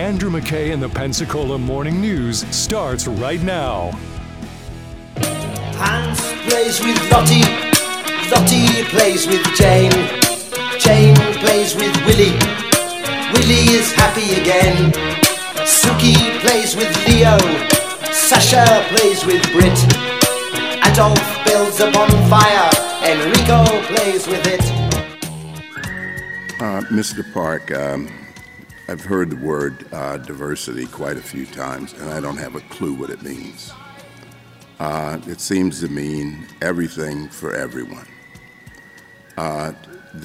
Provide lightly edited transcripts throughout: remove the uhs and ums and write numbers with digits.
Andrew McKay and the Pensacola Morning News starts right now. Hans plays with Lottie, Lottie plays with Jane, Jane plays with Willie, Willie is happy again. Suki plays with Leo, Sasha plays with Brit, Adolf builds a bonfire, Enrico plays with it. Mr. Park, I've heard the word diversity quite a few times, and I don't have a clue what it means. It seems to mean everything for everyone. And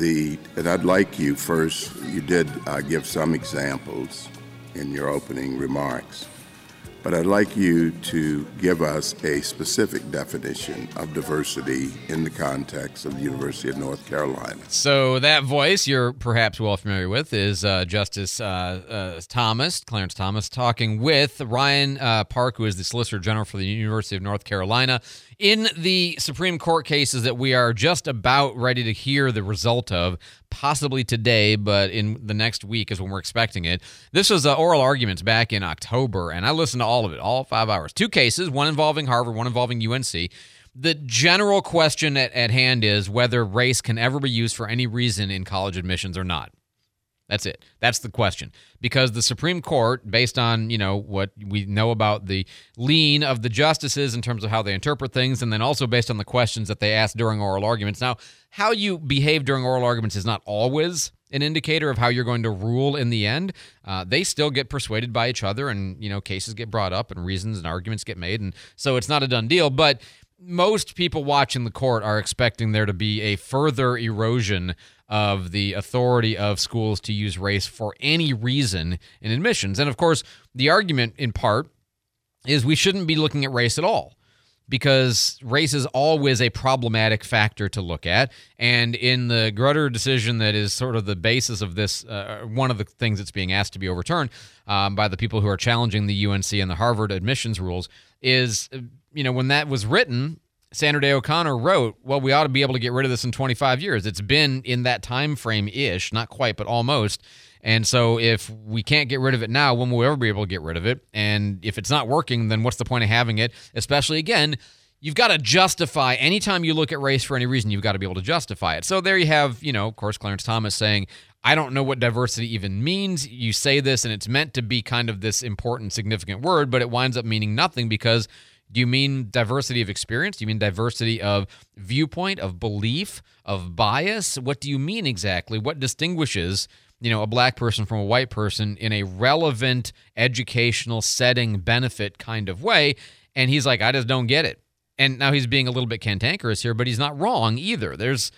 I'd like you first, you did give some examples in your opening remarks, but I'd like you to give us a specific definition of diversity in the context of the University of North Carolina. So that voice you're perhaps well familiar with is Justice Thomas, Clarence Thomas, talking with Ryan Park, who is the Solicitor General for the University of North Carolina, in the Supreme Court cases that we are just about ready to hear the result of, possibly today, but in the next week is when we're expecting it. This was oral arguments back in October, and I listened to all of it, all 5 hours. 2 cases, one involving Harvard, one involving UNC. The general question at hand is whether race can ever be used for any reason in college admissions or not. That's it. That's the question. Because the Supreme Court, based on, what we know about the lean of the justices in terms of how they interpret things, and then also based on the questions that they ask during oral arguments. Now, how you behave during oral arguments is not always an indicator of how you're going to rule in the end. They still get persuaded by each other, and, cases get brought up and reasons and arguments get made, and so it's not a done deal. But most people watching the court are expecting there to be a further erosion of the authority of schools to use race for any reason in admissions. And of course, the argument in part is we shouldn't be looking at race at all, because race is always a problematic factor to look at. And in the Grutter decision that is sort of the basis of this, one of the things that's being asked to be overturned by the people who are challenging the UNC and the Harvard admissions rules is, when that was written, Sandra Day O'Connor wrote, well, we ought to be able to get rid of this in 25 years. It's been in that time frame-ish, not quite, but almost. And so if we can't get rid of it now, when will we ever be able to get rid of it? And if it's not working, then what's the point of having it? Especially, again, you've got to justify. Anytime you look at race for any reason, you've got to be able to justify it. So there you have, of course, Clarence Thomas saying, I don't know what diversity even means. You say this, and it's meant to be kind of this important, significant word, but it winds up meaning nothing because do you mean diversity of experience? Do you mean diversity of viewpoint, of belief, of bias? What do you mean exactly? What distinguishes, a black person from a white person in a relevant educational setting benefit kind of way? And he's like, I just don't get it. And now he's being a little bit cantankerous here, but he's not wrong either. There's,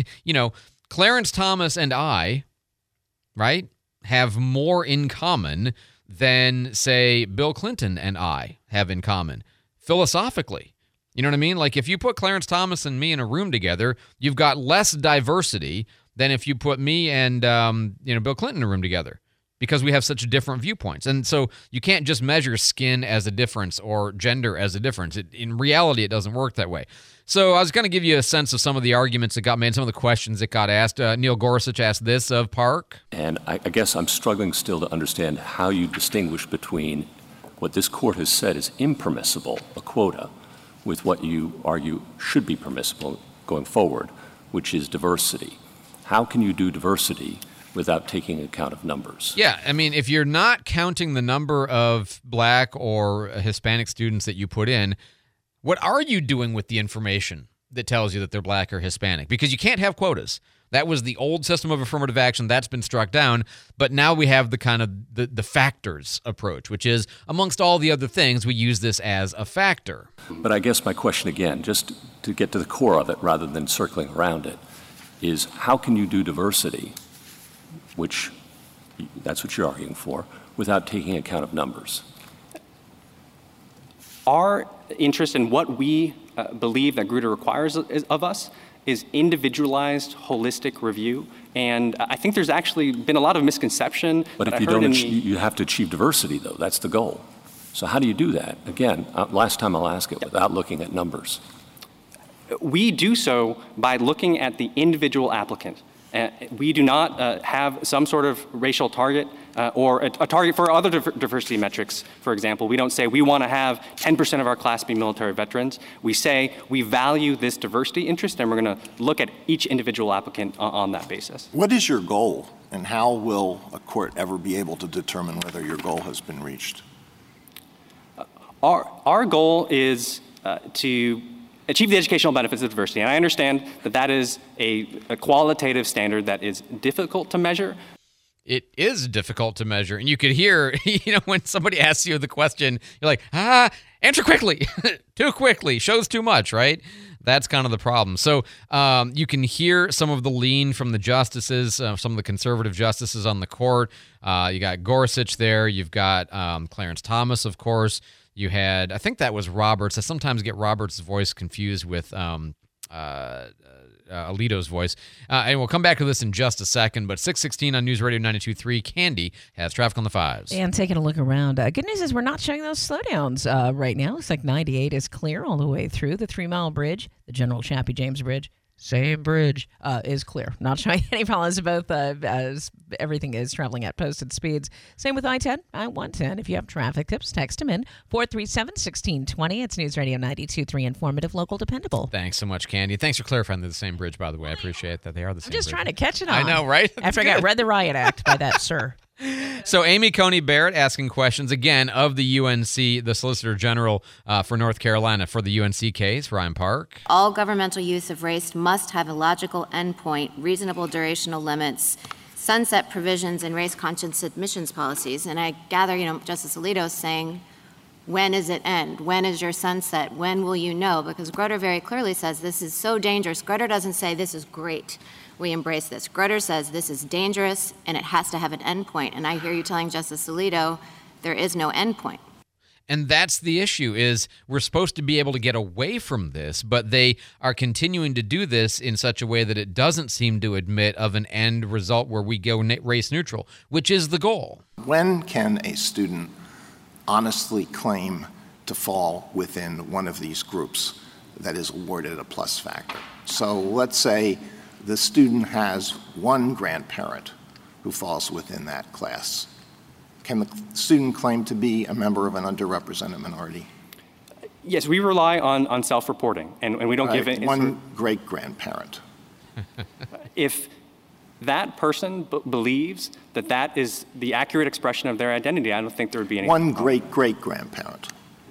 Clarence Thomas and I, right, have more in common than, say, Bill Clinton and I have in common. Philosophically, you know what I mean? Like if you put Clarence Thomas and me in a room together, you've got less diversity than if you put me and Bill Clinton in a room together, because we have such different viewpoints. And so you can't just measure skin as a difference or gender as a difference. In reality, it doesn't work that way. So I was going to give you a sense of some of the arguments that got made, some of the questions that got asked. Neil Gorsuch asked this of Park. And I guess I'm struggling still to understand how you distinguish between what this court has said is impermissible, a quota, with what you argue should be permissible going forward, which is diversity. How can you do diversity without taking account of numbers? Yeah, I mean, if you're not counting the number of black or Hispanic students that you put in, what are you doing with the information that tells you that they're black or Hispanic? Because you can't have quotas. That was the old system of affirmative action. That's been struck down. But now we have the kind of the factors approach, which is, amongst all the other things, we use this as a factor. But I guess my question again, just to get to the core of it rather than circling around it, is how can you do diversity, which that's what you're arguing for, without taking account of numbers? Our interest in what we believe that Grutter requires of us is individualized, holistic review. And I think there's actually been a lot of misconception. But if you don't, you have to achieve diversity, though. That's the goal. So how do you do that? Again, last time I'll ask it without looking at numbers. We do so by looking at the individual applicant. We do not have some sort of racial target or a target for other diversity metrics, for example. We don't say we want to have 10% of our class be military veterans. We say we value this diversity interest, and we're going to look at each individual applicant on that basis. What is your goal, and how will a court ever be able to determine whether your goal has been reached? Our goal is to achieve the educational benefits of diversity. And I understand that that is a qualitative standard that is difficult to measure. It is difficult to measure. And you could hear, when somebody asks you the question, you're like, answer quickly. Too quickly. Shows too much, right? That's kind of the problem. So you can hear some of the lean from the justices, some of the conservative justices on the court. You got Gorsuch there. You've got Clarence Thomas, of course. You had, I think that was Roberts. I sometimes get Roberts' voice confused with Alito's voice. And we'll come back to this in just a second, but 6:16 on News Radio 92.3, Candy has traffic on the fives. And taking a look around. Good news is we're not showing those slowdowns right now. Looks like 98 is clear all the way through. The 3 Mile Bridge, the General Chappie James Bridge, same bridge, is clear. Not showing any problems. Both as everything is traveling at posted speeds. Same with I-10, I-110. If you have traffic tips, text them in 437-1620. It's News Radio 92.3, informative, local, dependable. Thanks so much, Candy. Thanks for clarifying they're the same bridge, by the way. I appreciate that they are the same I'm just bridge. trying to catch it on. I know, right? After I read the Riot Act by that sir. So Amy Coney Barrett asking questions, again, of the UNC, the Solicitor General for North Carolina for the UNC case. Ryan Park. All governmental use of race must have a logical endpoint, reasonable durational limits, sunset provisions, and race-conscious admissions policies. And I gather, Justice Alito is saying, when does it end? When is your sunset? When will you know? Because Grutter very clearly says this is so dangerous. Grutter doesn't say this is great. We embrace this. Grutter says this is dangerous and it has to have an endpoint. And I hear you telling Justice Alito there is no endpoint. And that's the issue, is we're supposed to be able to get away from this, but they are continuing to do this in such a way that it doesn't seem to admit of an end result where we go race neutral, which is the goal. When can a student honestly claim to fall within one of these groups that is awarded a plus factor? So let's say the student has one grandparent who falls within that class. Can the student claim to be a member of an underrepresented minority? Yes, we rely on self-reporting, and we don't give it. One great-grandparent. If that person believes that that is the accurate expression of their identity, I don't think there would be any. One great-great-grandparent.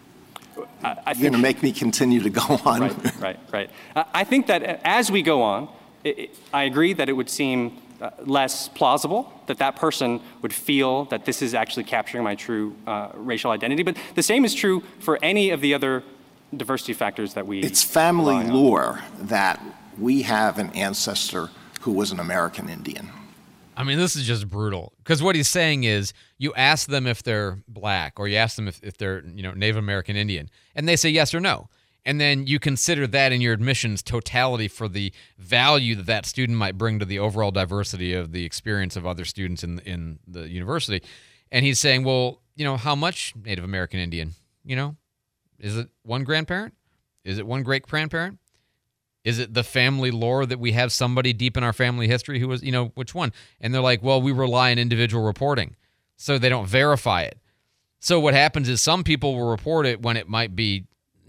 I think, you're going to make me continue to go on. Right. I think that as we go on, I agree that it would seem less plausible that person would feel that this is actually capturing my true racial identity. But the same is true for any of the other diversity factors that we. It's family lore that we have an ancestor who was an American Indian. I mean, this is just brutal. Because what he's saying is, you ask them if they're black, or you ask them if they're Native American Indian, and they say yes or no. And then you consider that in your admissions totality for the value that student might bring to the overall diversity of the experience of other students in the university. And he's saying, well, how much Native American Indian? Is it one grandparent? Is it one great-grandparent? Is it the family lore that we have somebody deep in our family history who was, which one? And they're like, well, we rely on individual reporting, so they don't verify it. So what happens is some people will report it when it might be,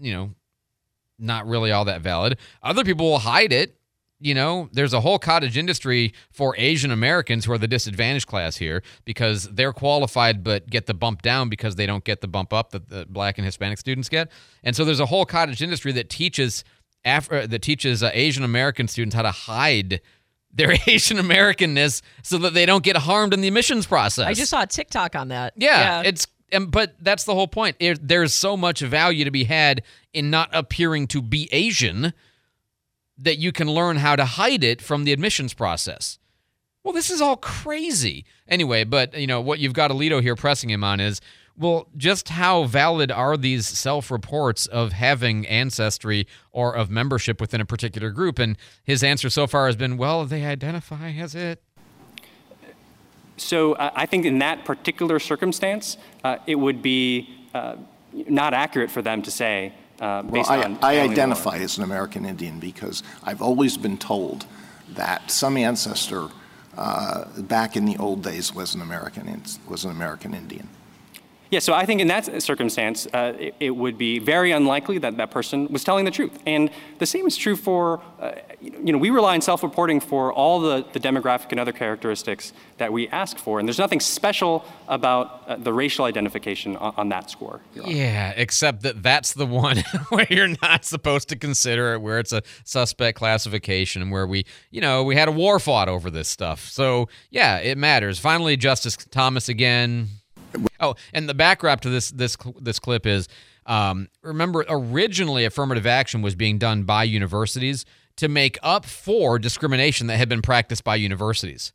not really all that valid. Other people will hide it. There's a whole cottage industry for Asian Americans who are the disadvantaged class here because they're qualified but get the bump down because they don't get the bump up that the black and Hispanic students get. And so there's a whole cottage industry that teaches Asian American students how to hide their Asian Americanness so that they don't get harmed in the admissions process. I just saw a TikTok on that. Yeah. But that's the whole point. There's so much value to be had in not appearing to be Asian that you can learn how to hide it from the admissions process. Well, this is all crazy. Anyway, but what you've got Alito here pressing him on is, well, just how valid are these self-reports of having ancestry or of membership within a particular group? And his answer so far has been, well, they identify as it. So I think in that particular circumstance, it would be not accurate for them to say, based on. I identify as an American Indian because I've always been told that some ancestor back in the old days was an American Indian. Yeah, so I think in that circumstance, it would be very unlikely that that person was telling the truth. And the same is true for, we rely on self-reporting for all the demographic and other characteristics that we ask for. And there's nothing special about the racial identification on that score. Yeah, except that that's the one where you're not supposed to consider it, where it's a suspect classification, and where we had a war fought over this stuff. So, yeah, it matters. Finally, Justice Thomas again. Oh, and the backdrop to this clip is, remember, originally affirmative action was being done by universities to make up for discrimination that had been practiced by universities.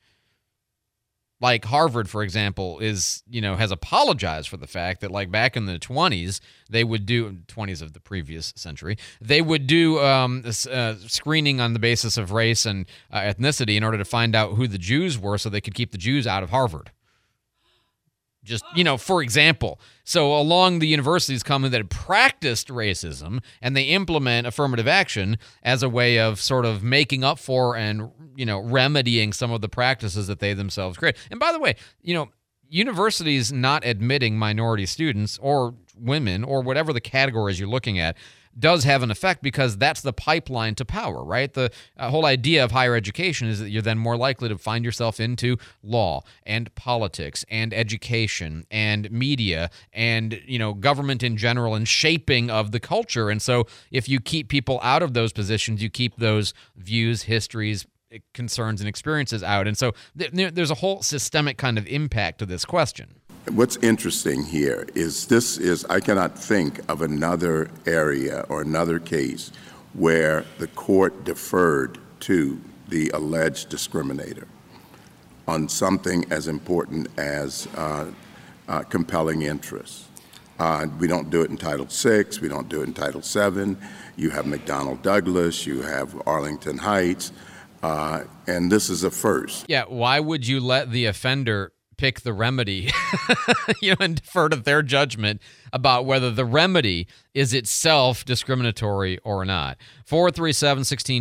Like Harvard, for example, has apologized for the fact that, like, back in the 20s, they would do 20s of the previous century, they would do screening on the basis of race and ethnicity in order to find out who the Jews were, so they could keep the Jews out of Harvard. Just, for example. So along the universities come that have practiced racism, and they implement affirmative action as a way of sort of making up for and, remedying some of the practices that they themselves create. And by the way, universities not admitting minority students or women or whatever the categories you're looking at does have an effect, because that's the pipeline to power, right? The whole idea of higher education is that you're then more likely to find yourself into law and politics and education and media and, government in general and shaping of the culture. And so if you keep people out of those positions, you keep those views, histories, concerns, and experiences out. And so there's a whole systemic kind of impact to this question. What's interesting here is I cannot think of another area or another case where the court deferred to the alleged discriminator on something as important as compelling interest. We don't do it in Title VI. We don't do it in Title VII. You have McDonnell Douglas. You have Arlington Heights. And this is a first. Yeah, why would you let the offender pick the remedy, and defer to their judgment about whether the remedy is itself discriminatory or not? 437-1620,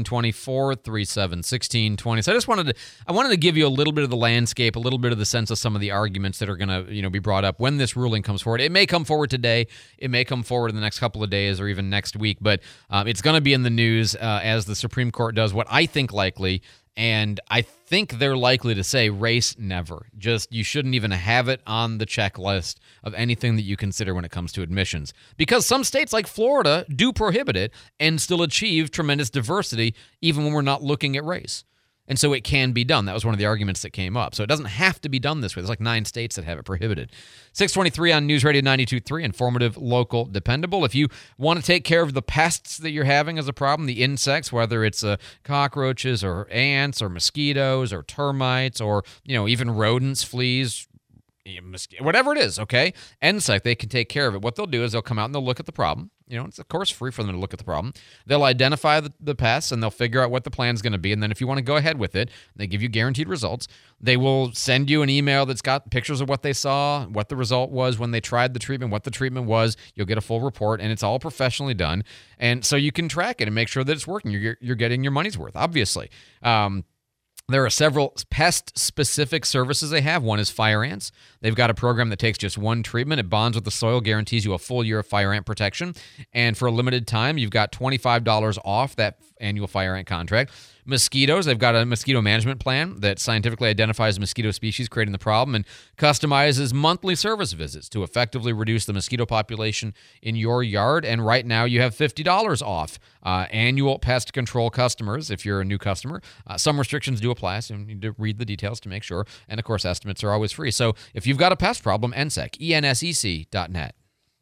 437-1620. So I wanted to give you a little bit of the landscape, a little bit of the sense of some of the arguments that are going to, be brought up when this ruling comes forward. It may come forward today. It may come forward in the next couple of days or even next week, but it's going to be in the news as the Supreme Court does what I think likely. And I think they're likely to say race never. Just, you shouldn't even have it on the checklist of anything that you consider when it comes to admissions. Because some states like Florida do prohibit it and still achieve tremendous diversity even when we're not looking at race. And so it can be done. That was one of the arguments that came up. So it doesn't have to be done this way. There's like 9 states that have it prohibited. 623 on News Radio 92.3, informative, local, dependable. If you want to take care of the pests that you're having as a problem, the insects, whether it's cockroaches or ants or mosquitoes or termites or, even rodents, fleas, whatever it is, okay? NSEC, they can take care of it. What they'll do is they'll come out and they'll look at the problem. It's, of course, free for them to look at the problem. They'll identify the pests, and they'll figure out what the plan's going to be. And then if you want to go ahead with it, they give you guaranteed results. They will send you an email that's got pictures of what they saw, what the result was when they tried the treatment, what the treatment was. You'll get a full report, and it's all professionally done. And so you can track it and make sure that it's working. You're getting your money's worth, obviously. There are several pest-specific services they have. One is fire ants. They've got a program that takes just one treatment. It bonds with the soil, guarantees you a full year of fire ant protection. And for a limited time, you've got $25 off that annual fire ant contract. Mosquitoes, they've got a mosquito management plan that scientifically identifies mosquito species creating the problem and customizes monthly service visits to effectively reduce the mosquito population in your yard. And right now you have $50 off annual pest control customers if you're a new customer. Some restrictions do apply, so you need to read the details to make sure. And, of course, estimates are always free. So if you've got a pest problem, NSEC, ENSEC.net.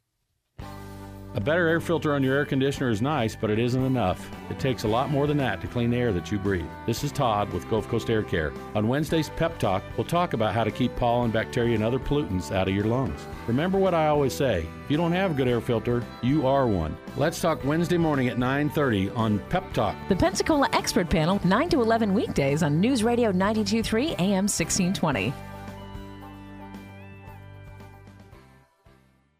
A better air filter on your air conditioner is nice, but it isn't enough. It takes a lot more than that to clean the air that you breathe. This is Todd with Gulf Coast Air Care. On Wednesday's Pep Talk, we'll talk about how to keep pollen, bacteria, and other pollutants out of your lungs. Remember what I always say, if you don't have a good air filter, you are one. Let's talk Wednesday morning at 9:30 on Pep Talk. The Pensacola Expert Panel, 9 to 11 weekdays on News Radio 92.3 AM 1620.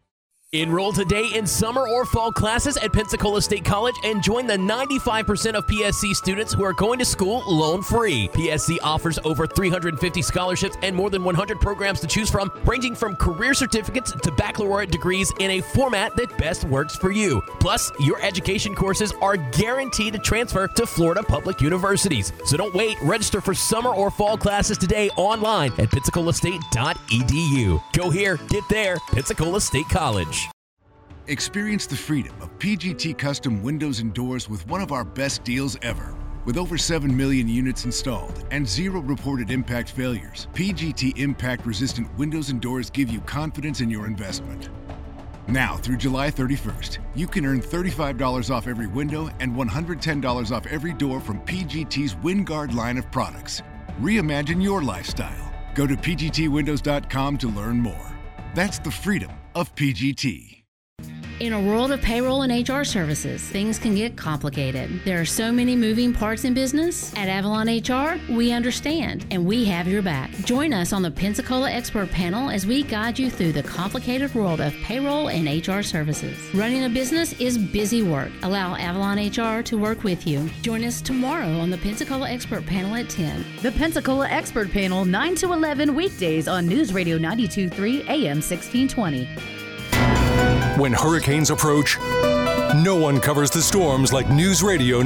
Enroll today in summer or fall classes at Pensacola State College and join the 95% of PSC students who are going to school loan-free. PSC offers over 350 scholarships and more than 100 programs to choose from, ranging from career certificates to baccalaureate degrees in a format that best works for you. Plus, your education courses are guaranteed to transfer to Florida public universities. So don't wait. Register for summer or fall classes today online at PensacolaState.edu. Go here, get there, Pensacola State College. Experience the freedom of PGT custom windows and doors with one of our best deals ever. With over 7 million units installed and 0 reported impact failures, PGT impact-resistant windows and doors give you confidence in your investment. Now through July 31st, you can earn $35 off every window and $110 off every door from PGT's WinGuard line of products. Reimagine your lifestyle. Go to pgtwindows.com to learn more. That's the freedom of PGT. In a world of payroll and HR services, things can get complicated. There are so many moving parts in business. At Avalon HR, we understand, and we have your back. Join us on the Pensacola Expert Panel as we guide you through the complicated world of payroll and HR services. Running a business is busy work. Allow Avalon HR to work with you. Join us tomorrow on the Pensacola Expert Panel at 10. The Pensacola Expert Panel, 9 to 11 weekdays on News Radio 92.3 AM 1620. When hurricanes approach, no one covers the storms like News Radio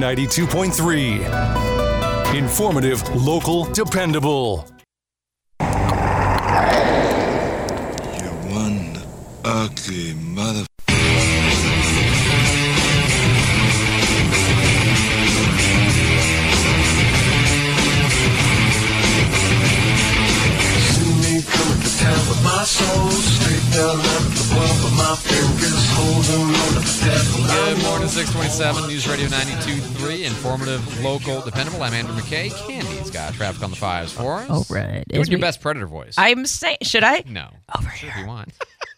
92.3. Informative, local, dependable. You one ugly mother... My soul straight down the bump of my fingers, holding on to the devil. Good morning, 627 News Radio 92.3, informative, local, dependable. I'm Andrew McKay. Candy's got traffic on the fives for us. All right. Doing your best Predator voice. I'm saying, should I? No. Over here. If you want.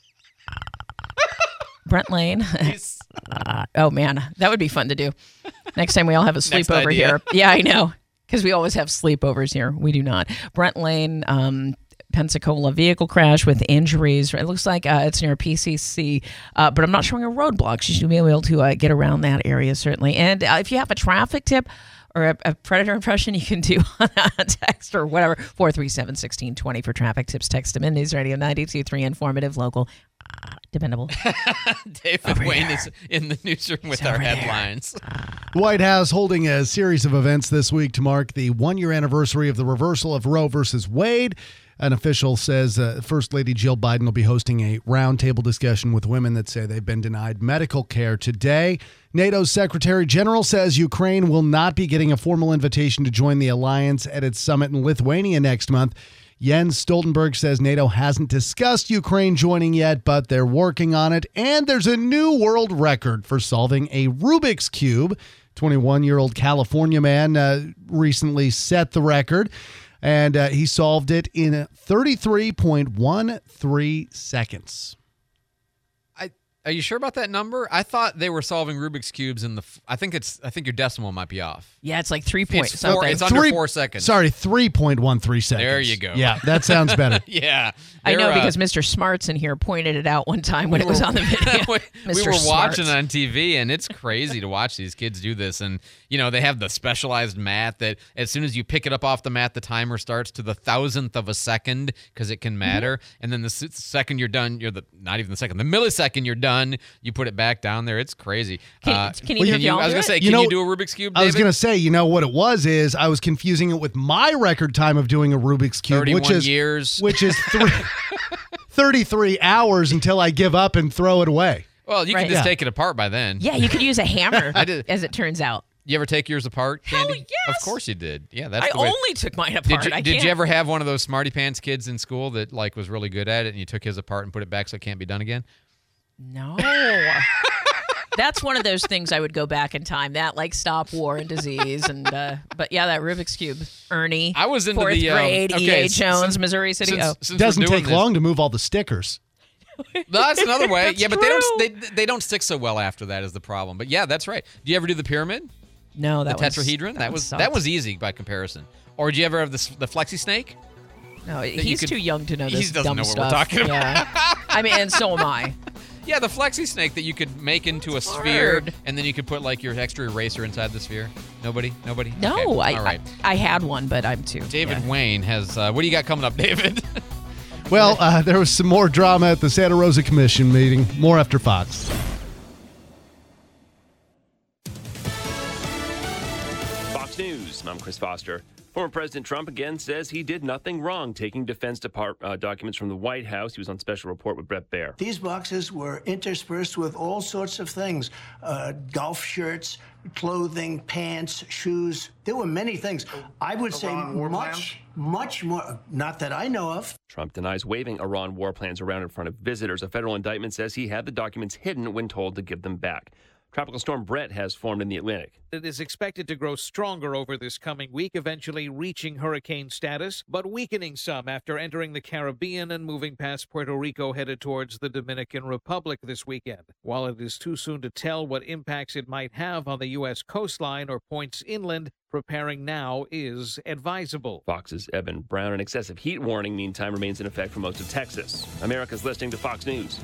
Brent Lane. Oh, man. That would be fun to do. Next time we all have a sleepover here. Yeah, I know. Because we always have sleepovers here. We do not. Brent Lane, Pensacola vehicle crash with injuries. It looks like it's near PCC, but I'm not showing a roadblock. You should be able to get around that area, certainly. And if you have a traffic tip or a Predator impression, you can do on a text or whatever, 437-1620 for traffic tips. Text them in. News Radio 92.3, informative, local, dependable. David Wayne is in the newsroom with our headlines. The White House holding a series of events this week to mark the one-year anniversary of the reversal of Roe versus Wade. An official says First Lady Jill Biden will be hosting a roundtable discussion with women that say they've been denied medical care today. NATO's Secretary General says Ukraine will not be getting a formal invitation to join the alliance at its summit in Lithuania next month. Jens Stoltenberg says NATO hasn't discussed Ukraine joining yet, but they're working on it. And there's a new world record for solving a Rubik's Cube. 21-year-old California man recently set the record. And he solved it in 33.13 seconds. Are you sure about that number? I thought they were solving Rubik's Cubes in the... I think your decimal might be off. Yeah, it's like 3 points. It's under 4 seconds. Sorry, 3.13 seconds. There you go. Yeah, that sounds better. Yeah. I know because Mr. Smarts in here pointed it out one time when it was on the video. we were watching on TV, and it's crazy to watch these kids do this. And, they have the specialized mat that as soon as you pick it up off the mat, the timer starts to the thousandth of a second because it can matter. Mm-hmm. And then the second you're done, not even the second, the millisecond you're done, you put it back down there. It's crazy. Can you do I was going to say, can you do a Rubik's Cube, David? I was going to say, what it was is I was confusing it with my record time of doing a Rubik's Cube, 31 years. Which is 33 hours until I give up and throw it away. Well, you can just take it apart by then. Yeah, you could use a hammer, as it turns out. You ever take yours apart, Candy? Hell yes. Of course you did. Yeah, that's I the way. only took mine apart. Did you ever have one of those smarty pants kids in school that was really good at it, and you took his apart and put it back so it can't be done again? No. That's one of those things I would go back in time. That stop war and disease, and but yeah, that Rubik's Cube. Ernie. I was into 4th grade. E.A. Jones, Missouri City. It doesn't take long to move all the stickers. That's another way. That's but true. they don't stick so well after that is the problem. But yeah, that's right. Do you ever do the pyramid? No, the tetrahedron. That was easy by comparison. Or did you ever have the flexi snake? No, he's too young to know this He doesn't dumb know stuff. what we're talking about. Yeah. I mean, and so am I. Yeah, the Flexi Snake that you could make into a sphere, and then you could put like your extra eraser inside the sphere. Nobody? No, Okay. All right. I had one, but I'm too. David Wayne has. What do you got coming up, David? Well, there was some more drama at the Santa Rosa Commission meeting. More after Fox. Fox News, I'm Chris Foster. Former President Trump again says he did nothing wrong taking Defense Department documents from the White House. He was on special report with Brett Baer. These boxes were interspersed with all sorts of things, golf shirts, clothing, pants, shoes. There were many things. I would say much more, not that I know of. Trump denies waving Iran war plans around in front of visitors. A federal indictment says he had the documents hidden when told to give them back. Tropical storm Brett has formed in the Atlantic. It is expected to grow stronger over this coming week, eventually reaching hurricane status, but weakening some after entering the Caribbean and moving past Puerto Rico, headed towards the Dominican Republic this weekend. While it is too soon to tell what impacts it might have on the U.S. coastline or points inland, preparing now is advisable. Fox's Evan Brown. An excessive heat warning, meantime, remains in effect for most of Texas. America's listening to Fox News.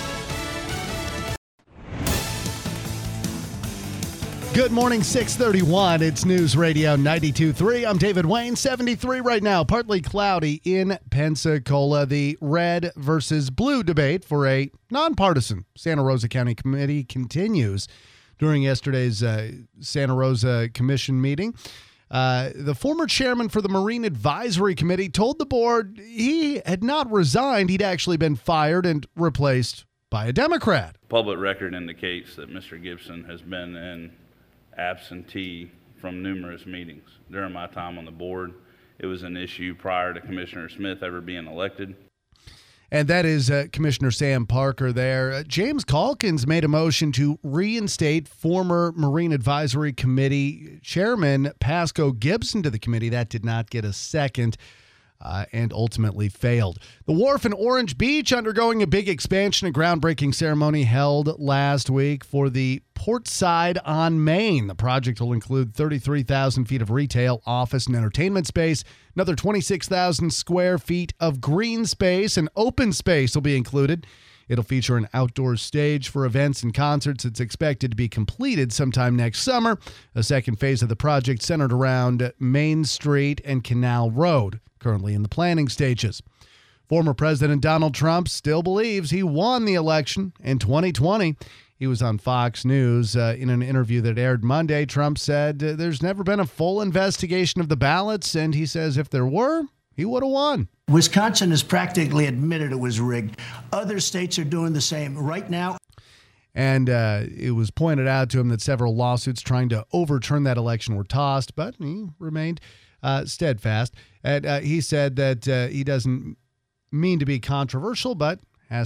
Good morning, 631. It's News Radio 92.3. I'm David Wayne, 73 right now. Partly cloudy in Pensacola. The red versus blue debate for a nonpartisan Santa Rosa County committee continues during yesterday's Santa Rosa Commission meeting. The former chairman for the Marine Advisory Committee told the board he had not resigned. He'd actually been fired and replaced by a Democrat. Public record indicates that Mr. Gibson has been in absentee from numerous meetings during my time on the board. It was an issue prior to Commissioner Smith ever being elected. And that is Commissioner Sam Parker there. James Calkins made a motion to reinstate former Marine Advisory Committee Chairman Pasco Gibson to the committee. That did not get a second. And ultimately failed. The wharf in Orange Beach undergoing a big expansion and groundbreaking ceremony held last week for the Portside on Main. The project will include 33,000 feet of retail, office, and entertainment space. Another 26,000 square feet of green space and open space will be included. It'll feature an outdoor stage for events and concerts. It's expected to be completed sometime next summer. A second phase of the project centered around Main Street and Canal Road, currently in the planning stages. Former President Donald Trump still believes he won the election in 2020. He was on Fox News in an interview that aired Monday. Trump said there's never been a full investigation of the ballots, and he says if there were, he would have won. Wisconsin has practically admitted it was rigged. Other states are doing the same right now. And it was pointed out to him that several lawsuits trying to overturn that election were tossed, but he remained steadfast. And he said that he doesn't mean to be controversial, but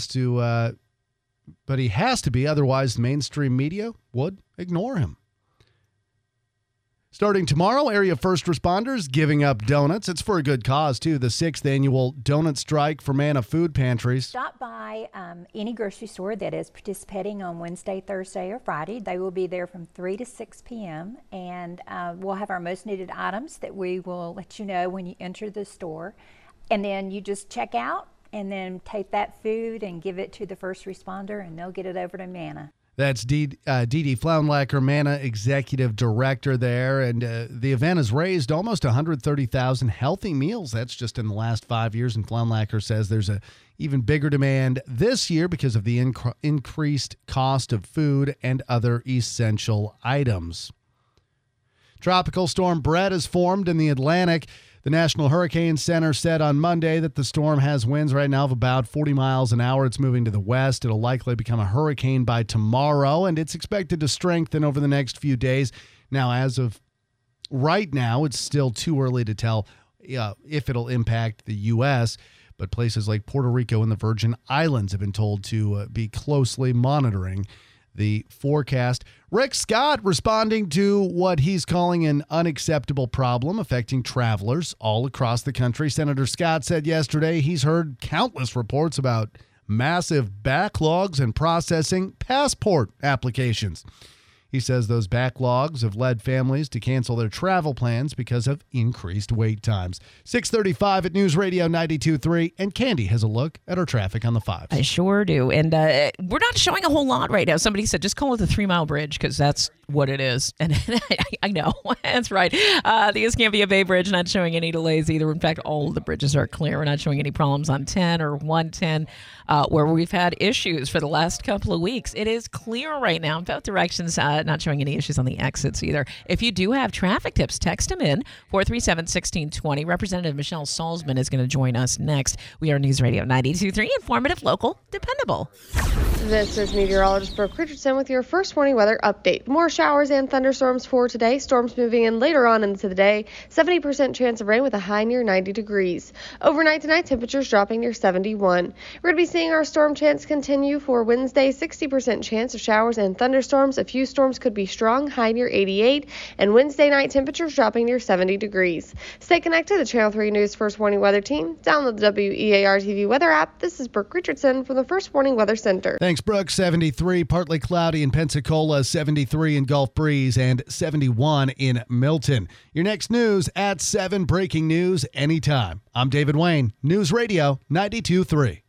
he has to be, otherwise mainstream media would ignore him. Starting tomorrow, area first responders giving up donuts. It's for a good cause, too. The 6th annual donut strike for Manna Food Pantries. Stop by any grocery store that is participating on Wednesday, Thursday, or Friday. They will be there from 3 to 6 p.m. And we'll have our most needed items that we will let you know when you enter the store. And then you just check out and then take that food and give it to the first responder, and they'll get it over to Manna. That's Dee Dee Flaunlacker, Manna Executive Director there. And the event has raised almost 130,000 healthy meals. That's just in the last 5 years. And Flaunlacker says there's a even bigger demand this year because of the increased cost of food and other essential items. Tropical storm Brett has formed in the Atlantic. The National Hurricane Center said on Monday that the storm has winds right now of about 40 miles an hour. It's moving to the west. It'll likely become a hurricane by tomorrow, and it's expected to strengthen over the next few days. Now, as of right now, it's still too early to tell if it'll impact the U.S., but places like Puerto Rico and the Virgin Islands have been told to be closely monitoring the forecast. Rick Scott responding to what he's calling an unacceptable problem affecting travelers all across the country. Senator Scott said yesterday he's heard countless reports about massive backlogs in processing passport applications. He says those backlogs have led families to cancel their travel plans because of increased wait times. 6:35 at News Radio 92.3, and Candy has a look at our traffic on the 5. I sure do. And we're not showing a whole lot right now. Somebody said just call it the 3 Mile Bridge because that's what it is. And I know. That's right. The Escambia Bay Bridge not showing any delays either. In fact, all of the bridges are clear. We're not showing any problems on 10 or 110 where we've had issues for the last couple of weeks. It is clear right now in both directions, not showing any issues on the exits either. If you do have traffic tips, text them in, 437-1620. Representative Michelle Salzman is going to join us next. We are News Radio 92.3, informative, local, dependable. This is meteorologist Brooke Richardson with your first warning weather update. More showers and thunderstorms for today. Storms moving in later on into the day. 70% chance of rain with a high near 90 degrees. Overnight tonight, temperatures dropping near 71. We're going to be seeing our storm chance continue for Wednesday. 60% chance of showers and thunderstorms. A few storms could be strong, high near 88. And Wednesday night, temperatures dropping near 70 degrees. Stay connected to Channel 3 News First Warning Weather Team. Download the WEAR TV weather app. This is Brooke Richardson from the First Warning Weather Center. Thanks, Brooke. 73, partly cloudy in Pensacola, 73 in Gulf Breeze, and 71 in Milton. Your next news at 7, breaking news anytime. I'm David Wayne, News Radio 92.3.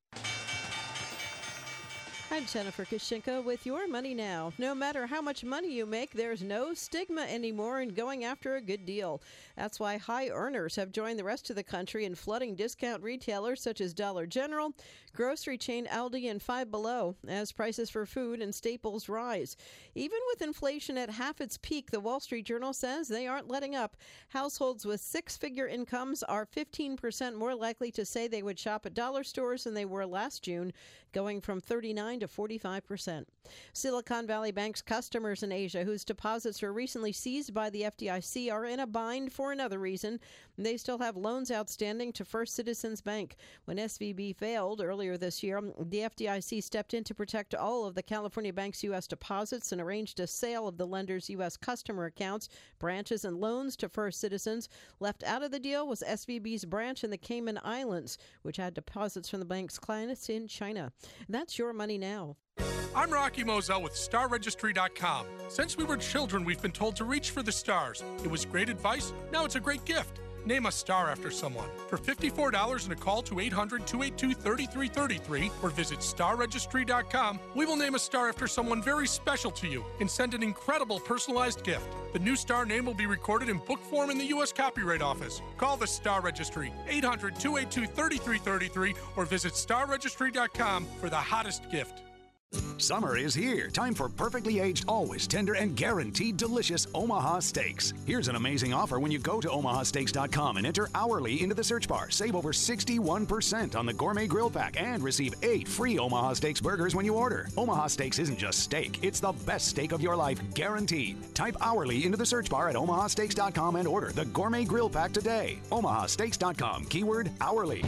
I'm Jennifer Kushinka with Your Money Now. No matter how much money you make, there's no stigma anymore in going after a good deal. That's why high earners have joined the rest of the country in flooding discount retailers such as Dollar General, grocery chain Aldi, and Five Below as prices for food and staples rise. Even with inflation at half its peak, the Wall Street Journal says they aren't letting up. Households with six-figure incomes are 15% more likely to say they would shop at dollar stores than they were last June, going from 39 to 45%. Silicon Valley Bank's customers in Asia whose deposits were recently seized by the FDIC are in a bind for another reason. They still have loans outstanding to First Citizens Bank. When SVB failed earlier this year, the FDIC stepped in to protect all of the California Bank's U.S. deposits and arranged a sale of the lender's U.S. customer accounts, branches, and loans to First Citizens. Left out of the deal was SVB's branch in the Cayman Islands, which had deposits from the bank's clients in China. That's Your Money Now. I'm Rocky Moselle with StarRegistry.com. Since we were children, we've been told to reach for the stars. It was great advice. Now it's a great gift. Name a star after someone. For $54 and a call to 800-282-3333 or visit StarRegistry.com, we will name a star after someone very special to you and send an incredible personalized gift. The new star name will be recorded in book form in the U.S. Copyright Office. Call the Star Registry, 800-282-3333 or visit StarRegistry.com for the hottest gift. Summer is here. Time for perfectly aged, always tender, and guaranteed delicious Omaha Steaks. Here's an amazing offer when you go to omahasteaks.com and enter hourly into the search bar. Save over 61% on the Gourmet Grill Pack and receive 8 free Omaha Steaks burgers when you order. Omaha Steaks isn't just steak. It's the best steak of your life, guaranteed. Type hourly into the search bar at omahasteaks.com and order the Gourmet Grill Pack today. omahasteaks.com, keyword hourly.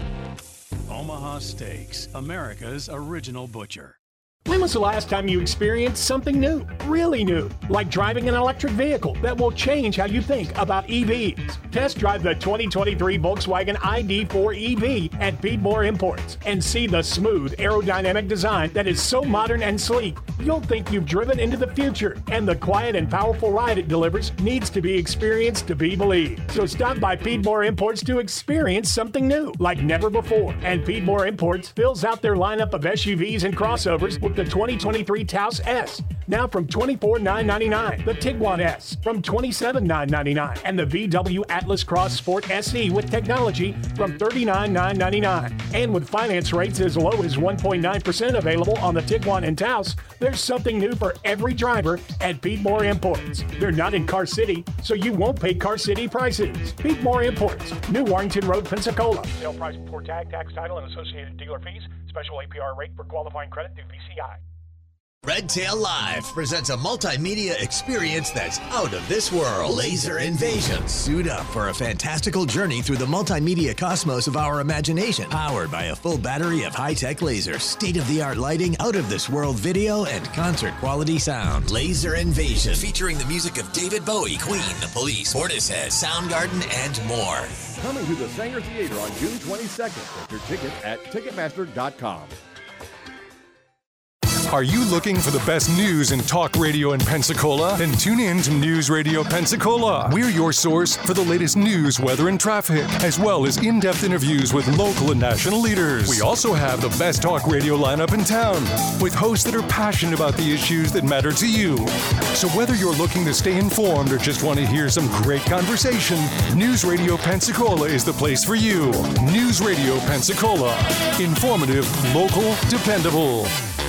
Omaha Steaks, America's original butcher. When was the last time you experienced something new, really new, like driving an electric vehicle that will change how you think about EVs? Test drive the 2023 Volkswagen ID4 EV at Piedmore Imports and see the smooth aerodynamic design that is so modern and sleek, you'll think you've driven into the future, and the quiet and powerful ride it delivers needs to be experienced to be believed. So stop by Piedmore Imports to experience something new, like never before. And Piedmore Imports fills out their lineup of SUVs and crossovers with the 2023 Taos S, now from $24,999. The Tiguan S from $27,999. And the VW Atlas Cross Sport SE with technology from $39,999. And with finance rates as low as 1.9% available on the Tiguan and Taos, there's something new for every driver at Piedmore Imports. They're not in Car City, so you won't pay Car City prices. Piedmore Imports, New Warrington Road, Pensacola. Sale price before tag, tax, title, and associated dealer fees. Special APR rate for qualifying credit through VCI. Red Tail Live presents a multimedia experience that's out of this world. Laser Invasion. Suit up for a fantastical journey through the multimedia cosmos of our imagination. Powered by a full battery of high-tech lasers, state-of-the-art lighting, out-of-this-world video, and concert-quality sound. Laser Invasion. Featuring the music of David Bowie, Queen, The Police, Portishead, Soundgarden, and more. Coming to the Sanger Theater on June 22nd. Get your tickets at Ticketmaster.com. Are you looking for the best news in talk radio in Pensacola? Then tune in to News Radio Pensacola. We're your source for the latest news, weather, and traffic, as well as in-depth interviews with local and national leaders. We also have the best talk radio lineup in town, with hosts that are passionate about the issues that matter to you. So whether you're looking to stay informed or just want to hear some great conversation, News Radio Pensacola is the place for you. News Radio Pensacola. Informative, local, dependable.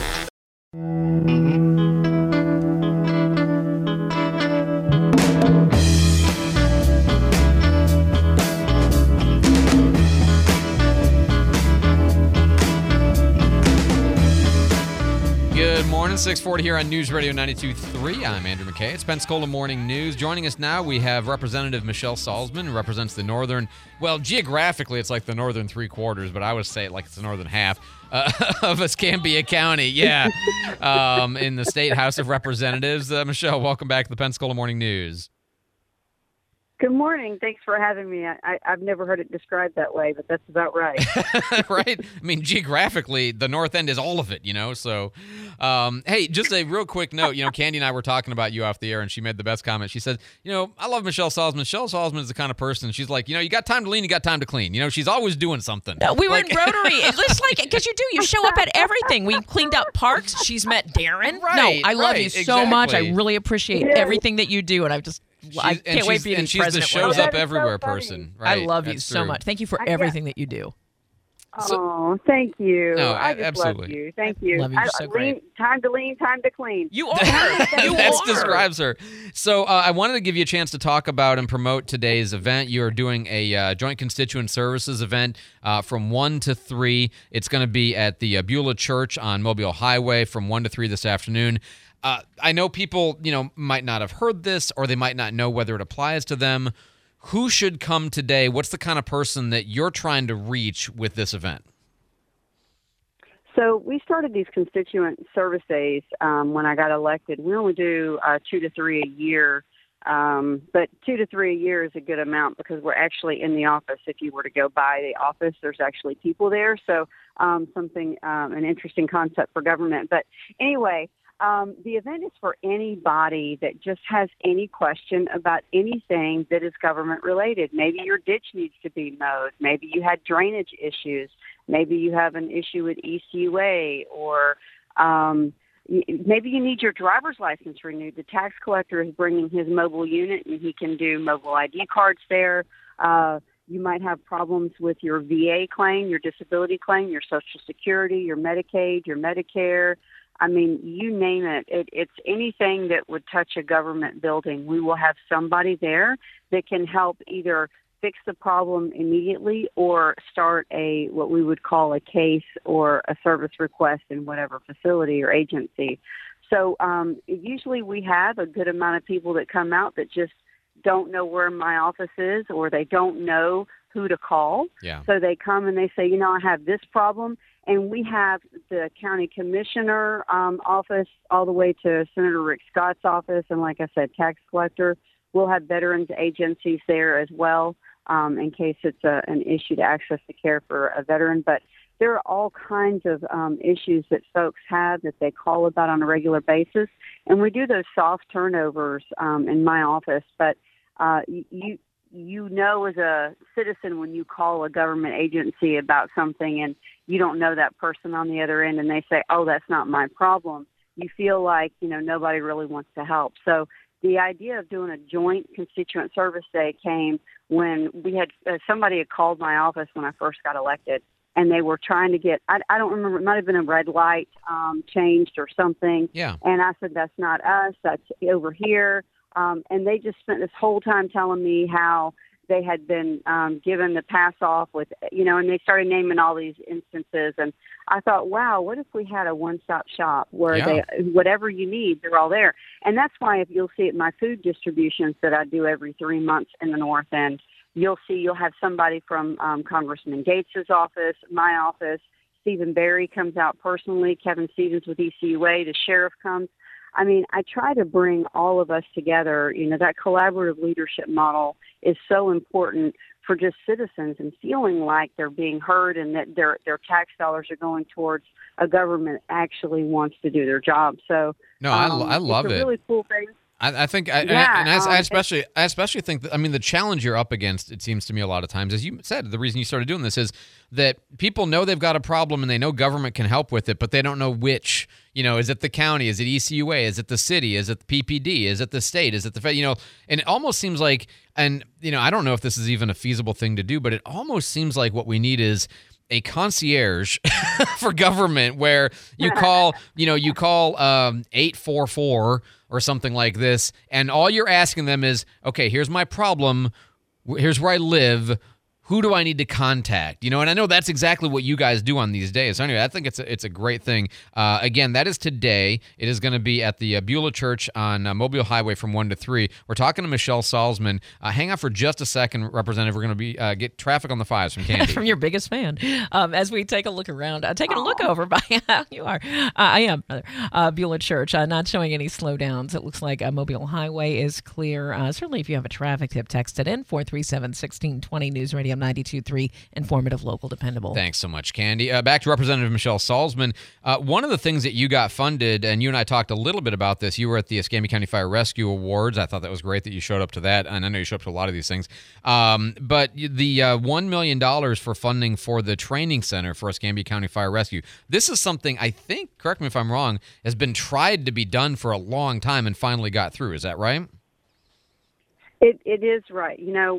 Good morning, 640 here on News Radio 92.3. I'm Andrew McKay. It's Pensacola Morning News. Joining us now, we have Representative Michelle Salzman, who represents the northern, well, geographically, it's like the northern three quarters, but I would say it like it's the northern half of Escambia County, in the State House of Representatives. Michelle, welcome back to the Pensacola Morning News. Good morning. Thanks for having me. I've never heard it described that way, but that's about right. Right? I mean, geographically, the north end is all of it, so. Hey, just a real quick note. Candy and I were talking about you off the air, and she made the best comment. She said, I love Michelle Salzman. Michelle Salzman is the kind of person, she's like, you got time to lean, you got time to clean. She's always doing something. No, we were in Rotary. It looks like, because you do. You show up at everything. We cleaned up parks. She's met Darren. Right, I love you so much. I really appreciate everything that you do, and I can't wait for you to be she's president. the shows up everywhere person. Right? I love you That's so true. much. Thank you for everything that you do. Oh, thank you. No, I just absolutely. love you. Thank you. Love you. You're so great. Time to lean, time to clean. You are. That describes her. So I wanted to give you a chance to talk about and promote today's event. You are doing a joint constituent services event from 1 to 3. It's going to be at the Beulah Church on Mobile Highway from 1 to 3 this afternoon. I know people, might not have heard this, or they might not know whether it applies to them. Who should come today? What's the kind of person that you're trying to reach with this event? So we started these constituent service days when I got elected. We only do 2 to 3 a year, but 2 to 3 a year is a good amount because we're actually in the office. If you were to go by the office, there's actually people there. So an interesting concept for government. But anyway, the event is for anybody that just has any question about anything that is government related. Maybe your ditch needs to be mowed. Maybe you had drainage issues. Maybe you have an issue with ECUA, or maybe you need your driver's license renewed. The tax collector is bringing his mobile unit, and he can do mobile ID cards there. You might have problems with your VA claim, your disability claim, your Social Security, your Medicaid, your Medicare. I mean, you name it. It's anything that would touch a government building. We will have somebody there that can help either fix the problem immediately or start what we would call a case or a service request in whatever facility or agency. So usually we have a good amount of people that come out that just don't know where my office is, or they don't know who to call. Yeah. So they come and they say, I have this problem. And we have the county commissioner office all the way to Senator Rick Scott's office. And like I said, tax collector. We'll have veterans agencies there as well in case it's an issue to access the care for a veteran. But there are all kinds of issues that folks have that they call about on a regular basis. And we do those soft turnovers in my office. But you know as a citizen when you call a government agency about something and you don't know that person on the other end and they say, oh, that's not my problem, you feel like, nobody really wants to help. So the idea of doing a joint constituent service day came when we had somebody had called my office when I first got elected, and they were trying to get, I don't remember, it might have been a red light changed or something. Yeah. And I said, that's not us, that's over here. And they just spent this whole time telling me how they had been given the pass off with, and they started naming all these instances. And I thought, wow, what if we had a one-stop shop where whatever you need, they're all there. And that's why if you'll see at my food distributions that I do every 3 months in the North End, you'll have somebody from Congressman Gates's office, my office. Stephen Barry comes out personally. Kevin Stevens with ECUA. The sheriff comes. I mean, I try to bring all of us together. That collaborative leadership model is so important for just citizens and feeling like they're being heard and that their tax dollars are going towards a government that actually wants to do their job. So no, I love it's a it. really cool thing. I think, I especially think that, I mean, the challenge you're up against, it seems to me a lot of times, as you said, the reason you started doing this is that people know they've got a problem and they know government can help with it, but they don't know which, is it the county? Is it ECUA? Is it the city? Is it the PPD? Is it the state? Is it the Fed? And it almost seems like, and, I don't know if this is even a feasible thing to do, but it almost seems like what we need is a concierge for government where you call 844 or something like this, and all you're asking them is, okay, here's my problem, here's where I live, who do I need to contact? And I know that's exactly what you guys do on these days. So anyway, I think it's a great thing. Again, that is today. It is going to be at the Beulah Church on Mobile Highway from 1 to 3. We're talking to Michelle Salzman. Hang on for just a second, Representative. We're going to be get traffic on the 5s from Candy. From your biggest fan. As we take a look around, taking a look over by you are. I am Beulah Church. Not showing any slowdowns. It looks like Mobile Highway is clear. Certainly, if you have a traffic tip, text it in 437-1620 News Radio 92.3, informative, local, dependable. Thanks so much, Candy. Back to Representative Michelle Salzman. One of the things that you got funded, and you and I talked a little bit about this, you were at the Escambia County Fire Rescue Awards. I thought that was great that you showed up to that, and I know you showed up to a lot of these things. But the $1 million for funding for the training center for Escambia County Fire Rescue, this is something I think, correct me if I'm wrong, has been tried to be done for a long time and finally got through. Is that right? It is right.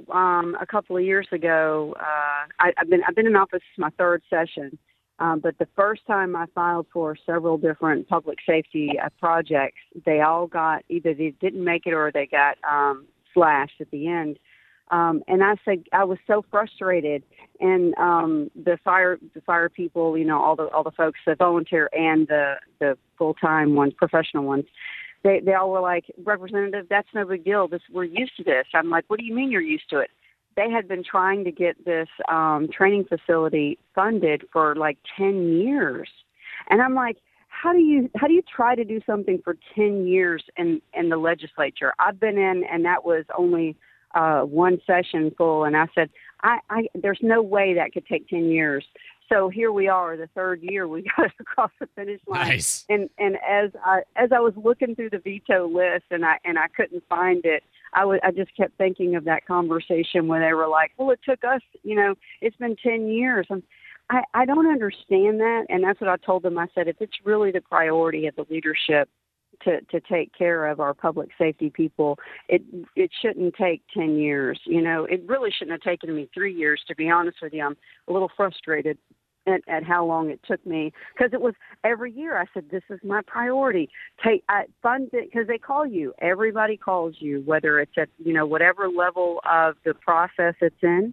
A couple of years ago, I've been in office my third session, but the first time I filed for several different public safety projects, they all got either they didn't make it or they got slashed at the end. And I said I was so frustrated, and the fire people, all the folks, the volunteer and the full-time ones, professional ones. They all were like, Representative, that's no big deal. We're used to this. I'm like, what do you mean you're used to it? They had been trying to get this training facility funded for like 10 years. And I'm like, how do you try to do something for 10 years in the legislature? I've been in, and that was only one session full. And I said, there's no way that could take 10 years. So here we are, the third year we got across the finish line. Nice. And as I was looking through the veto list and I couldn't find it, I just kept thinking of that conversation where they were like, well, it took us, it's been 10 years. I don't understand that, and that's what I told them. I said, if it's really the priority of the leadership to take care of our public safety people, it shouldn't take 10 years. It really shouldn't have taken me 3 years, to be honest with you. I'm a little frustrated at how long it took me, because it was every year I said, this is my priority. Fund it, because they call you. Everybody calls you, whether it's at, whatever level of the process it's in.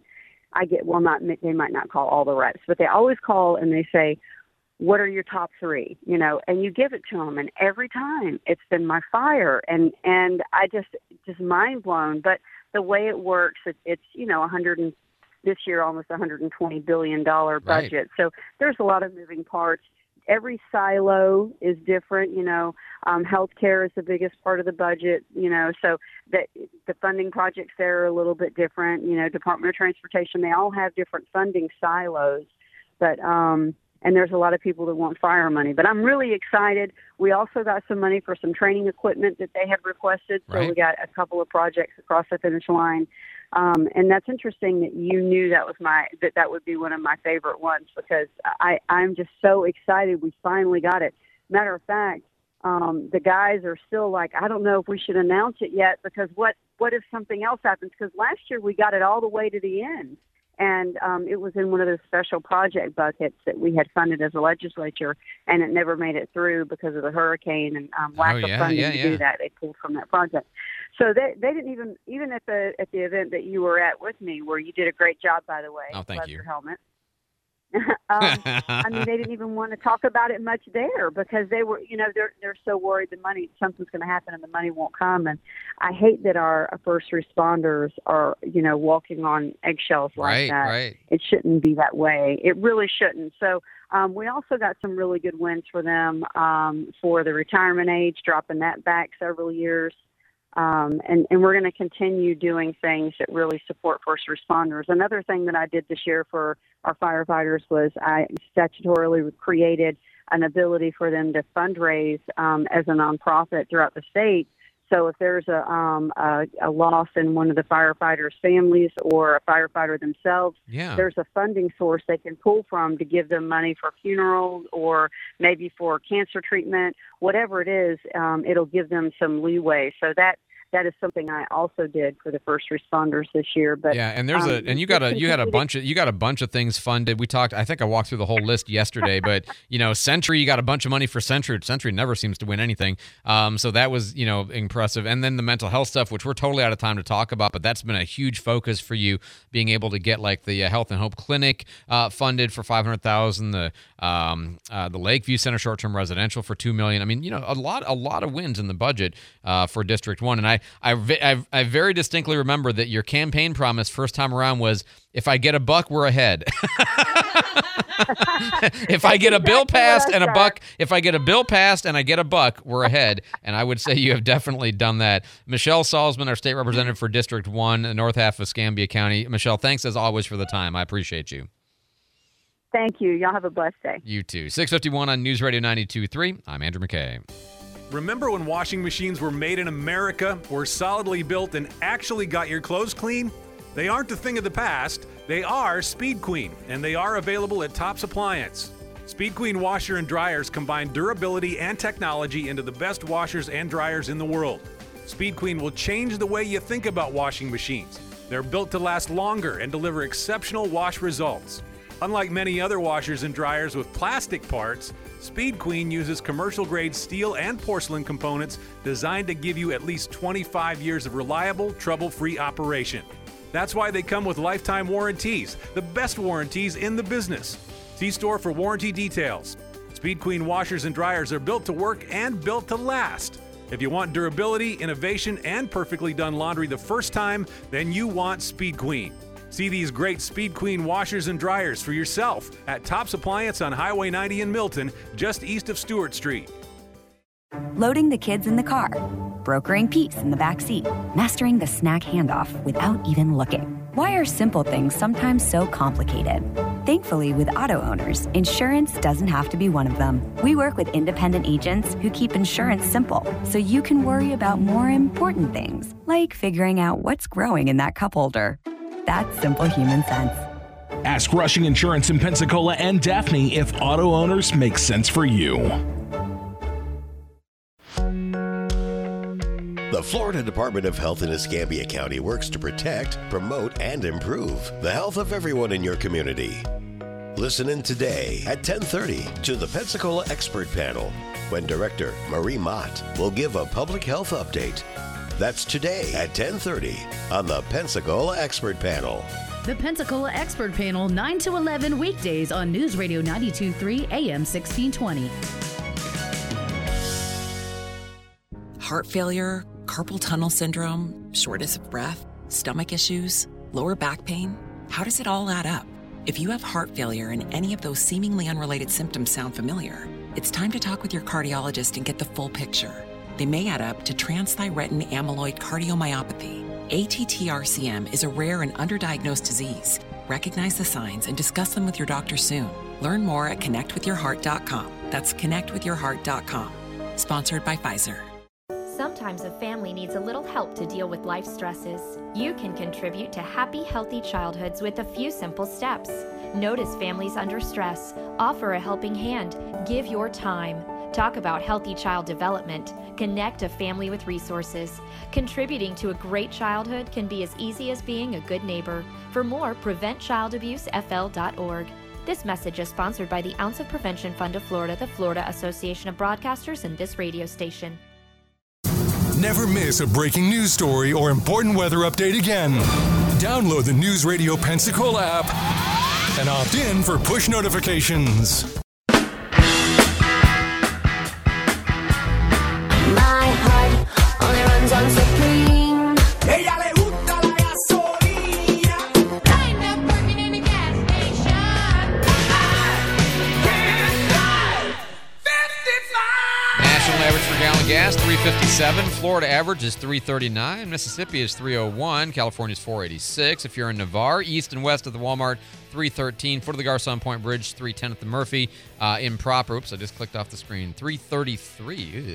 They might not call all the reps, but they always call and they say, what are your top three? And you give it to them. And every time it's been my fire. And I just mind blown. But the way it works, it's this year almost $120 billion budget. Right. So there's a lot of moving parts. Every silo is different. Healthcare is the biggest part of the budget. So that the funding projects there are a little bit different. Department of Transportation, they all have different funding silos. But and there's a lot of people that want fire money. But I'm really excited. We also got some money for some training equipment that they had requested. So we got a couple of projects across the finish line. And that's interesting that you knew that would be one of my favorite ones, because I'm just so excited we finally got it. Matter of fact, the guys are still like, I don't know if we should announce it yet, because what if something else happens? Because last year we got it all the way to the end. And it was in one of those special project buckets that we had funded as a legislature, and it never made it through because of the hurricane and lack of funding to do that. They pulled from that project. So they didn't even at the event that you were at with me, where you did a great job, by the way. Oh, thank you. Your helmet. I mean, they didn't even want to talk about it much there, because they were, they're so worried something's going to happen and the money won't come. And I hate that our first responders are, walking on eggshells like that. Right. It shouldn't be that way. It really shouldn't. So we also got some really good wins for them for the retirement age, dropping that back several years. And we're going to continue doing things that really support first responders. Another thing that I did this year for our firefighters was I statutorily created an ability for them to fundraise as a nonprofit throughout the state. So if there's a loss in one of the firefighters' families or a firefighter themselves, there's a funding source they can pull from to give them money for funerals or maybe for cancer treatment, whatever it is. It'll give them some leeway. So that is something I also did for the first responders this year. But and there's you had a bunch of things funded. We talked. I think I walked through the whole list yesterday. But Century, you got a bunch of money for Century. Century never seems to win anything. So that was impressive. And then the mental health stuff, which we're totally out of time to talk about. But that's been a huge focus for you, being able to get like the Health and Hope Clinic funded for $500,000. The Lakeview Center short-term residential for $2 million. I mean, a lot of wins in the budget for District 1. And I very distinctly remember that your campaign promise first time around was, if I get a buck, we're ahead. If I get a bill passed and a buck, if I get a bill passed and I get a buck, we're ahead. And I would say you have definitely done that. Michelle Salzman, our state representative for District 1, the north half of Escambia County. Michelle, thanks as always for the time. I appreciate you. Thank you. Y'all have a blessed day. You too. 6:51 on News Radio 92.3. I'm Andrew McKay. Remember when washing machines were made in America, were solidly built, and actually got your clothes clean? They aren't a thing of the past. They are Speed Queen, and they are available at Tops Appliance. Speed Queen washer and dryers combine durability and technology into the best washers and dryers in the world. Speed Queen will change the way you think about washing machines. They're built to last longer and deliver exceptional wash results. Unlike many other washers and dryers with plastic parts, Speed Queen uses commercial-grade steel and porcelain components designed to give you at least 25 years of reliable, trouble-free operation. That's why they come with lifetime warranties, the best warranties in the business. See store for warranty details. Speed Queen washers and dryers are built to work and built to last. If you want durability, innovation, and perfectly done laundry the first time, then you want Speed Queen. See these great Speed Queen washers and dryers for yourself at Tops Appliance on Highway 90 in Milton, just east of Stewart Street. Loading the kids in the car, brokering peace in the back seat, mastering the snack handoff without even looking. Why are simple things sometimes so complicated? Thankfully, with auto owners, insurance doesn't have to be one of them. We work with independent agents who keep insurance simple, so you can worry about more important things, like figuring out what's growing in that cup holder. That's simple human sense. Ask Rushing Insurance in Pensacola and Daphne if auto owners make sense for you. The Florida Department of Health in Escambia County works to protect, promote, and improve the health of everyone in your community. Listen in today at 10:30 to the Pensacola Expert Panel, when Director Marie Mott will give a public health update. That's today at 10:30 on the Pensacola Expert Panel. The Pensacola Expert Panel, 9 to 11 weekdays on News Radio 92.3 AM 1620. Heart failure, carpal tunnel syndrome, shortness of breath, stomach issues, lower back pain. How does it all add up? If you have heart failure and any of those seemingly unrelated symptoms sound familiar, it's time to talk with your cardiologist and get the full picture. They may add up to transthyretin amyloid cardiomyopathy. ATTR-CM is a rare and underdiagnosed disease. Recognize the signs and discuss them with your doctor soon. Learn more at connectwithyourheart.com. That's connectwithyourheart.com. Sponsored by Pfizer. Sometimes a family needs a little help to deal with life stresses. You can contribute to happy, healthy childhoods with a few simple steps. Notice families under stress. Offer a helping hand. Give your time. Talk about healthy child development. Connect a family with resources. Contributing to a great childhood can be as easy as being a good neighbor. For more, PreventChildAbuseFL.org. This message is sponsored by the Ounce of Prevention Fund of Florida, the Florida Association of Broadcasters, and this radio station. Never miss a breaking news story or important weather update again. Download the News Radio Pensacola app and opt in for push notifications. My heart only runs on Supreme. Ella le gusta la gasolina. Kind of working in a gas station. National average for gallon of gas, $3.57. Florida average is $3.39. Mississippi is $3.01. California is $4.86. If you're in Navarre, east and west of the Walmart, $3.13. Foot of the Garcon Point Bridge, $3.10 at the Murphy. Improper. Oops, I just clicked off the screen. $3.33.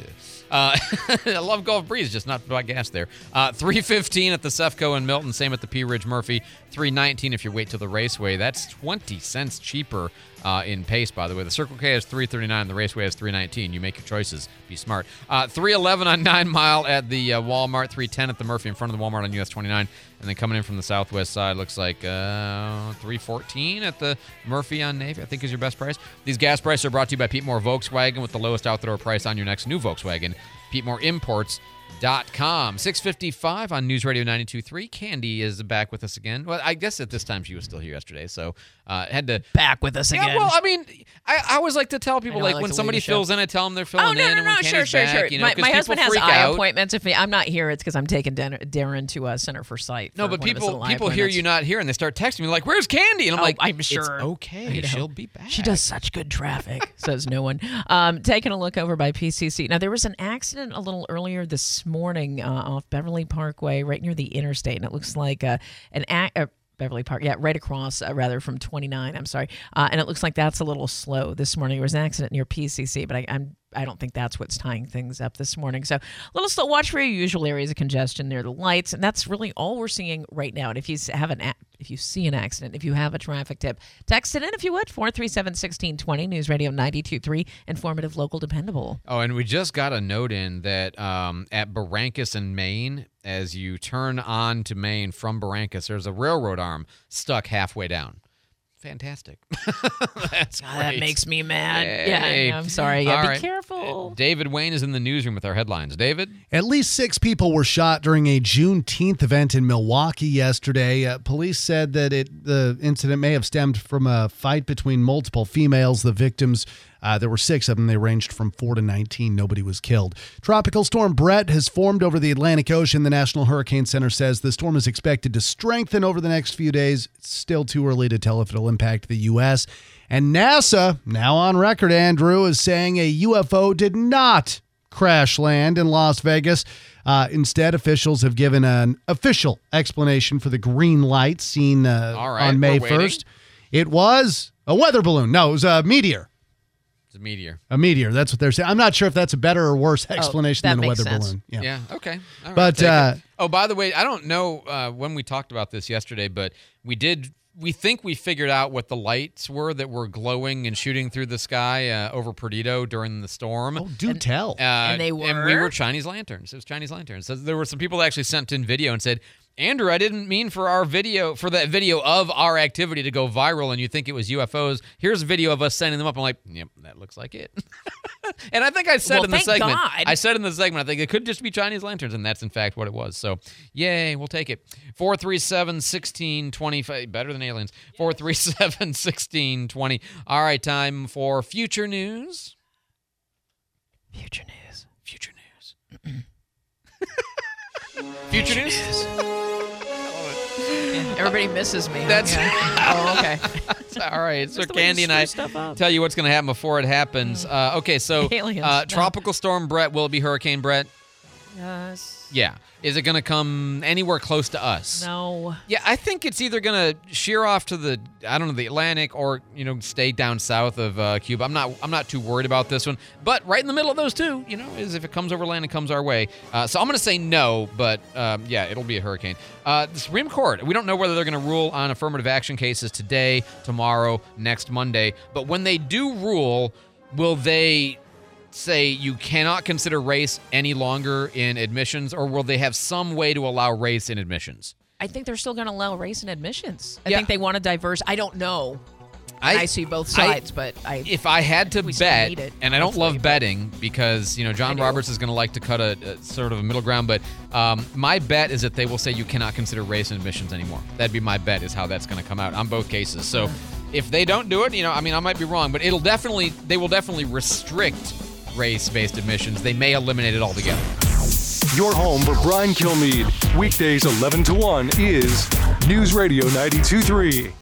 I love Gulf Breeze, just not about gas there. $3.15 at the Cefco in Milton. Same at the Pea Ridge Murphy. $3.19 if you wait till the Raceway. That's 20 cents cheaper in Pace, by the way. The Circle K has $3.39. The Raceway has $3.19. You make your choices. Be smart. $3.11 on 9 Mile at the Walmart. $3.10 at the Murphy in front of the Walmart on US 29. And then coming in from the southwest side, looks like $3.14 at the Murphy on Navy, I think is your best price. These gas prices are brought to you by Pete Moore Volkswagen with the lowest out-the-door price on your next new Volkswagen. PeteMooreImports.com. 6:55 on News Radio 92.3. Candy is back with us again. Well, I guess at this time she was still here yesterday, so had to... Back with us again. Yeah, well, I mean, I always like to tell people, like when somebody fills in, I tell them they're filling in. No, sure. You know, my husband has eye appointments. If I'm not here, it's because I'm taking Darren to Center for Sight. No, but people hear you not here, and they start texting me like, "Where's Candy?" And I'm like, I'm sure. It's okay. She'll be back. She does such good traffic, says no one. Taking a look over by PCC. Now, there was an accident a little earlier this morning off Beverly Parkway, right near the interstate, and it looks like Beverly Park, right across, from 29, I'm sorry. And it looks like that's a little slow this morning. There was an accident near PCC, but I don't think that's what's tying things up this morning. So a little slow. Watch for your usual areas of congestion near the lights, and that's really all we're seeing right now. And if you see an accident, if you have a traffic tip, text it in if you would, 437-1620, News Radio 92.3, informative, local, dependable. Oh, and we just got a note in that at Barrancas in Maine, as you turn on to Maine from Barrancas, there's a railroad arm stuck halfway down. Fantastic. That's great. That makes me mad. Yay. Yeah, I'm sorry. Be careful. David Wayne is in the newsroom with our headlines. David? At least 6 people were shot during a Juneteenth event in Milwaukee yesterday. Police said that the incident may have stemmed from a fight between multiple females. The victims, there were 6 of them. They ranged from 4 to 19. Nobody was killed. Tropical Storm Brett has formed over the Atlantic Ocean. The National Hurricane Center says the storm is expected to strengthen over the next few days. It's still too early to tell if it'll impact the U.S. And NASA, now on record, Andrew, is saying a UFO did not crash land in Las Vegas. Instead, officials have given an official explanation for the green light seen on May 1st. It was a weather balloon. No, it was a meteor. A meteor. A meteor. That's what they're saying. I'm not sure if that's a better or worse explanation than a weather balloon. Yeah. Okay. All right, but by the way, I don't know when we talked about this yesterday, but we think we figured out what the lights were that were glowing and shooting through the sky over Perdido during the storm. Oh, do tell. And they were? And we were Chinese lanterns. It was Chinese lanterns. So there were some people that actually sent in video and said, Andrew, I didn't mean for that video of our activity to go viral and you think it was UFOs. Here's a video of us sending them up. I'm like, yep, that looks like it. And I think I said in the segment, I think it could just be Chinese lanterns, and that's in fact what it was. So, yay, we'll take it. 437-1620, better than aliens. 437-1620. All right, time for Future News. Future News. Future News. Future News? Everybody misses me. That's oh, okay. All right. So Candy and I tell you what's going to happen before it happens. Okay, so Tropical Storm Brett, will it be Hurricane Brett? Yes. Yeah. Is it going to come anywhere close to us? No. Yeah, I think it's either going to sheer off to the Atlantic or, stay down south of Cuba. I'm not too worried about this one. But right in the middle of those two, is if it comes over land, it comes our way. So I'm going to say no, but it'll be a hurricane. The Supreme Court, we don't know whether they're going to rule on affirmative action cases today, tomorrow, next Monday. But when they do rule, will they say you cannot consider race any longer in admissions, or will they have some way to allow race in admissions? I think they're still going to allow race in admissions. I think they want to diverse. I don't know. I see both sides, but if I had to bet, and I don't love betting because John Roberts is going to like to cut a sort of a middle ground, but my bet is that they will say you cannot consider race in admissions anymore. That'd be my bet, is how that's going to come out on both cases. So if they don't do it, I might be wrong, but they will definitely restrict race-based admissions. They may eliminate it altogether. Your home for Brian Kilmeade, weekdays 11 to 1 is News Radio 92.3.